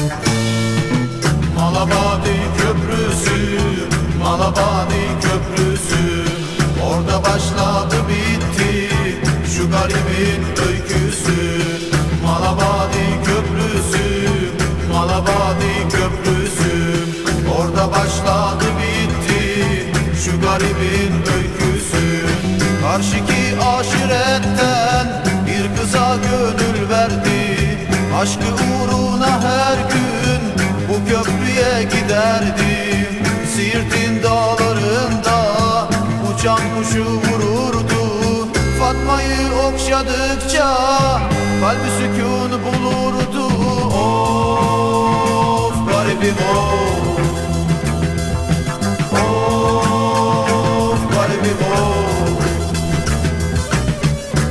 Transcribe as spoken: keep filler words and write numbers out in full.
Malabadi Köprüsü, Malabadi Köprüsü, orada başladı bitti şu garibin öyküsü. Malabadi Köprüsü, Malabadi Köprüsü, orada başladı bitti şu garibin öyküsü. Karşıki aşiretten bir kıza gönül verdi, aşkı uğruna her gün bu köprüye giderdim. Siirt'in dağlarında uçan kuşu vururdu, Fatma'yı okşadıkça kalbi sükun bulurdu. Of garibim of.